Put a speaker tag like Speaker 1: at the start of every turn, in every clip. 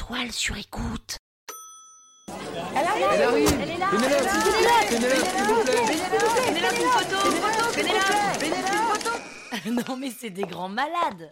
Speaker 1: étoile sur écoute.
Speaker 2: Elle arrive. Elle est là. Pénélope, s'il vous plaît.
Speaker 1: Pénélope, une photo. Pénélope, une photo. Non mais c'est des grands malades.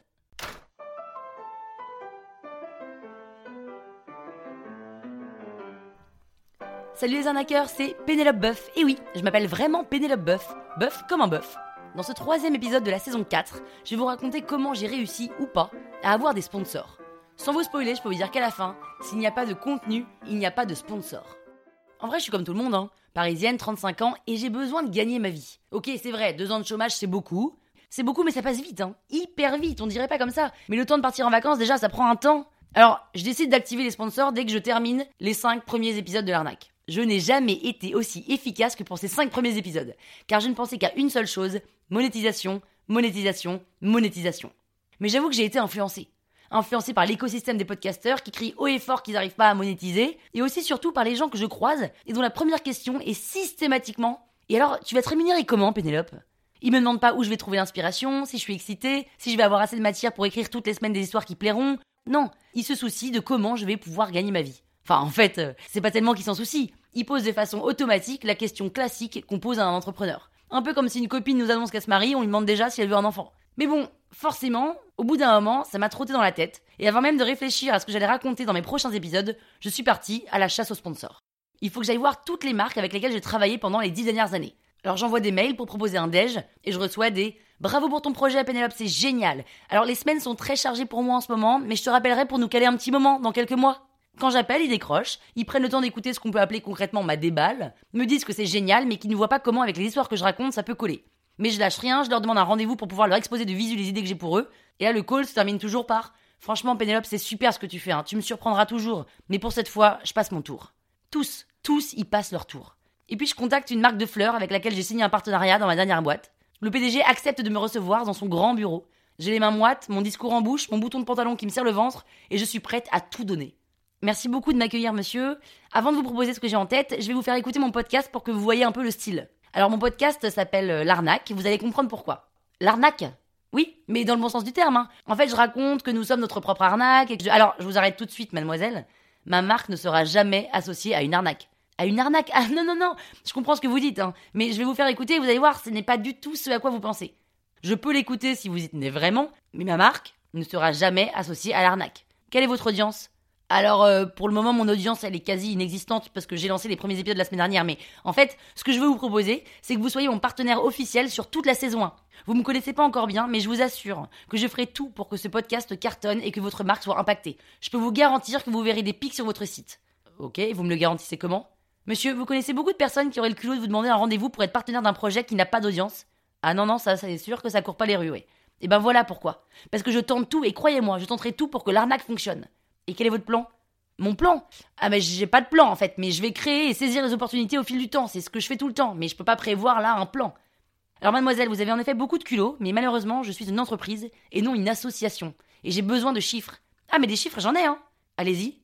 Speaker 1: Salut les arnaqueurs, c'est Pénélope Boeuf. Et oui, je m'appelle vraiment Pénélope Boeuf. Boeuf comme un bœuf. Dans ce 3e épisode de la saison 4, je vais vous raconter comment j'ai réussi, ou pas, à avoir des sponsors. Sans vous spoiler, je peux vous dire qu'à la fin, s'il n'y a pas de contenu, il n'y a pas de sponsor. En vrai, je suis comme tout le monde, parisienne, 35 ans, et j'ai besoin de gagner ma vie. Ok, c'est vrai, 2 ans de chômage, c'est beaucoup. C'est beaucoup, mais ça passe vite, hyper vite, on dirait pas comme ça. Mais le temps de partir en vacances, déjà, ça prend un temps. Alors, je décide d'activer les sponsors dès que je termine les 5 premiers épisodes de l'arnaque. Je n'ai jamais été aussi efficace que pour ces 5 premiers épisodes, car je ne pensais qu'à une seule chose, monétisation, monétisation, monétisation. Mais j'avoue que j'ai été influencé par l'écosystème des podcasteurs qui crient haut et fort qu'ils n'arrivent pas à monétiser, et aussi surtout par les gens que je croise et dont la première question est systématiquement « Et alors, tu vas te rémunérer comment, Pénélope ?» Ils me demandent pas où je vais trouver l'inspiration, si je suis excitée, si je vais avoir assez de matière pour écrire toutes les semaines des histoires qui plairont. Non, ils se soucient de comment je vais pouvoir gagner ma vie. Enfin, en fait, c'est pas tellement qu'ils s'en soucient. Ils posent de façon automatique la question classique qu'on pose à un entrepreneur. Un peu comme si une copine nous annonce qu'elle se marie, on lui demande déjà si elle veut un enfant. Mais bon, forcément, au bout d'un moment, ça m'a trotté dans la tête, et avant même de réfléchir à ce que j'allais raconter dans mes prochains épisodes, je suis partie à la chasse aux sponsors. Il faut que j'aille voir toutes les marques avec lesquelles j'ai travaillé pendant les 10 dernières années. Alors j'envoie des mails pour proposer un déj, et je reçois des « Bravo pour ton projet, Pénélope, c'est génial. Alors les semaines sont très chargées pour moi en ce moment, mais je te rappellerai pour nous caler un petit moment, dans quelques mois. » Quand j'appelle, ils décrochent, ils prennent le temps d'écouter ce qu'on peut appeler concrètement ma déballe, me disent que c'est génial, mais qu'ils ne voient pas comment avec les histoires que je raconte ça peut coller. Mais je lâche rien, je leur demande un rendez-vous pour pouvoir leur exposer de visu les idées que j'ai pour eux, et là le call se termine toujours par « Franchement Pénélope, c'est super ce que tu fais, tu me surprendras toujours, mais pour cette fois, je passe mon tour. » Tous, ils passent leur tour. Et puis je contacte une marque de fleurs avec laquelle j'ai signé un partenariat dans ma dernière boîte. Le PDG accepte de me recevoir dans son grand bureau. J'ai les mains moites, mon discours en bouche, mon bouton de pantalon qui me serre le ventre, et je suis prête à tout donner. Merci beaucoup de m'accueillir, monsieur. Avant de vous proposer ce que j'ai en tête, je vais vous faire écouter mon podcast pour que vous voyez un peu le style. Alors, mon podcast s'appelle L'Arnaque, vous allez comprendre pourquoi. L'arnaque ? Oui, mais dans le bon sens du terme. En fait, je raconte que nous sommes notre propre arnaque et que Alors, je vous arrête tout de suite, mademoiselle. Ma marque ne sera jamais associée à une arnaque. À une arnaque ? Ah non, je comprends ce que vous dites, mais je vais vous faire écouter, vous allez voir, ce n'est pas du tout ce à quoi vous pensez. Je peux l'écouter si vous y tenez vraiment, mais ma marque ne sera jamais associée à l'arnaque. Quelle est votre audience ? Alors, pour le moment, mon audience, elle est quasi inexistante parce que j'ai lancé les premiers épisodes la semaine dernière. Mais en fait, ce que je veux vous proposer, c'est que vous soyez mon partenaire officiel sur toute la saison 1. Vous me connaissez pas encore bien, mais je vous assure que je ferai tout pour que ce podcast cartonne et que votre marque soit impactée. Je peux vous garantir que vous verrez des pics sur votre site. Ok, vous me le garantissez comment ? Monsieur, vous connaissez beaucoup de personnes qui auraient le culot de vous demander un rendez-vous pour être partenaire d'un projet qui n'a pas d'audience ? Ah non, ça c'est sûr que ça court pas les rues, ouais. Et ben voilà pourquoi. Parce que je tente tout et croyez-moi, je tenterai tout pour que l'arnaque fonctionne. Et quel est votre plan ? Mon plan ? Ah mais j'ai pas de plan en fait, mais je vais créer et saisir les opportunités au fil du temps, c'est ce que je fais tout le temps, mais je peux pas prévoir là un plan. Alors mademoiselle, vous avez en effet beaucoup de culot, mais malheureusement je suis une entreprise et non une association, et j'ai besoin de chiffres. Ah mais des chiffres j'en ai Allez-y.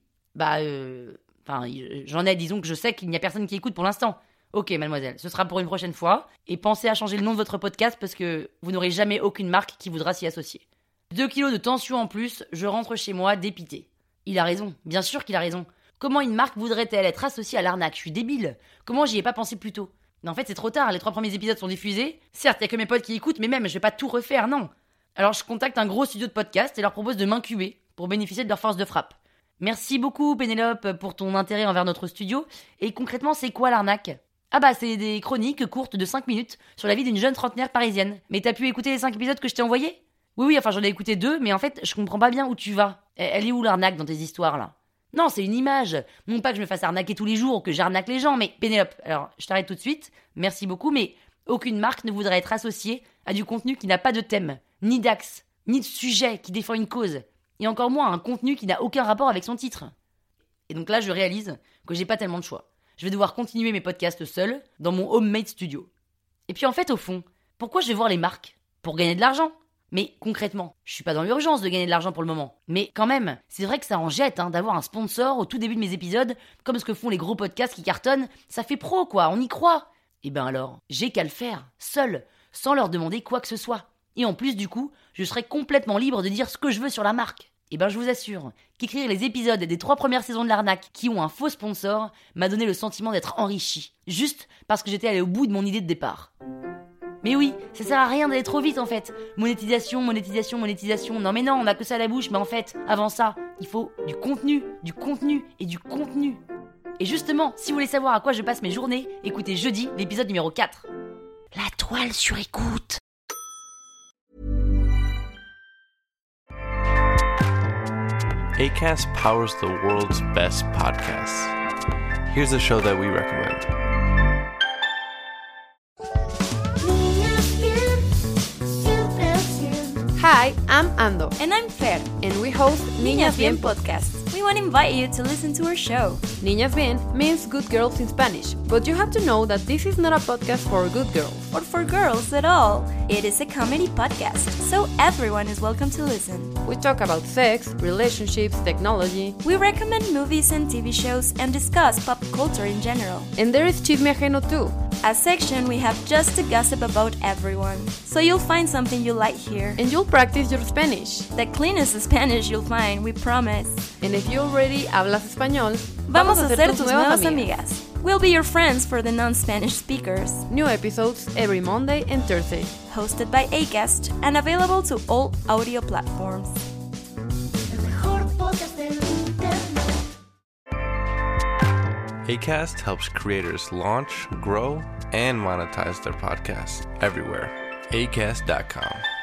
Speaker 1: J'en ai, disons que je sais qu'il n'y a personne qui écoute pour l'instant. Ok mademoiselle, ce sera pour une prochaine fois, et pensez à changer le nom de votre podcast parce que vous n'aurez jamais aucune marque qui voudra s'y associer. 2 kilos de tension en plus, je rentre chez moi dépité. Il a raison, bien sûr qu'il a raison. Comment une marque voudrait-elle être associée à l'arnaque ? Je suis débile. Comment j'y ai pas pensé plus tôt ? Mais en fait, c'est trop tard, les 3 premiers épisodes sont diffusés. Certes, il y a que mes potes qui écoutent, mais même, je vais pas tout refaire, non. Alors je contacte un gros studio de podcast et leur propose de m'incuber pour bénéficier de leur force de frappe. Merci beaucoup, Pénélope, pour ton intérêt envers notre studio. Et concrètement, c'est quoi l'arnaque ? Ah bah, c'est des chroniques courtes de 5 minutes sur la vie d'une jeune trentenaire parisienne. Mais t'as pu écouter les 5 épisodes que je t'ai envoyés ? Oui, j'en ai écouté 2, mais en fait, je comprends pas bien où tu vas. Elle est où l'arnaque dans tes histoires, là ? Non, c'est une image. Non pas que je me fasse arnaquer tous les jours ou que j'arnaque les gens, mais Pénélope, alors, je t'arrête tout de suite, merci beaucoup, mais aucune marque ne voudrait être associée à du contenu qui n'a pas de thème, ni d'axe, ni de sujet qui défend une cause, et encore moins un contenu qui n'a aucun rapport avec son titre. Et donc là, je réalise que j'ai pas tellement de choix. Je vais devoir continuer mes podcasts seul, dans mon homemade studio. Et puis en fait, au fond, pourquoi je vais voir les marques ? Pour gagner de l'argent ? Mais concrètement, je suis pas dans l'urgence de gagner de l'argent pour le moment. Mais quand même, c'est vrai que ça en jette d'avoir un sponsor au tout début de mes épisodes, comme ce que font les gros podcasts qui cartonnent. Ça fait pro quoi, on y croit. Et ben alors, j'ai qu'à le faire, seul, sans leur demander quoi que ce soit. Et en plus du coup, je serai complètement libre de dire ce que je veux sur la marque. Et ben je vous assure qu'écrire les épisodes des 3 premières saisons de l'arnaque qui ont un faux sponsor m'a donné le sentiment d'être enrichi, juste parce que j'étais allé au bout de mon idée de départ. Mais oui, ça sert à rien d'aller trop vite en fait. Monétisation. Non mais non, on a que ça à la bouche, mais en fait, avant ça, il faut du contenu. Et justement, si vous voulez savoir à quoi je passe mes journées, écoutez jeudi l'épisode numéro 4. La toile sur écoute.
Speaker 3: Acast powers the world's best podcasts. Here's a show that we recommend.
Speaker 4: Hi, I'm Ando.
Speaker 5: And I'm Fer.
Speaker 4: And we host Niñas Bien podcast.
Speaker 5: We want to invite you to listen to our show.
Speaker 4: Niñas Bien means good girls in Spanish, but you have to know that this is not a podcast for good girls.
Speaker 5: Or for girls at all. It is a comedy podcast, so everyone is welcome to listen.
Speaker 4: We talk about sex, relationships, technology.
Speaker 5: We recommend movies and TV shows and discuss pop culture in general.
Speaker 4: And there is Chisme Ajeno too.
Speaker 5: A section we have just to gossip about everyone. So you'll find something you like here.
Speaker 4: And you'll practice your Spanish.
Speaker 5: The cleanest Spanish you'll find, we promise.
Speaker 4: And if you already hablas español,
Speaker 5: vamos a ser tus nuevas amigas. We'll be your friends for the non-Spanish speakers.
Speaker 4: New episodes every Monday and Thursday.
Speaker 5: Hosted by Acast and available to all audio platforms.
Speaker 3: Acast helps creators launch, grow, and monetize their podcasts everywhere. Acast.com.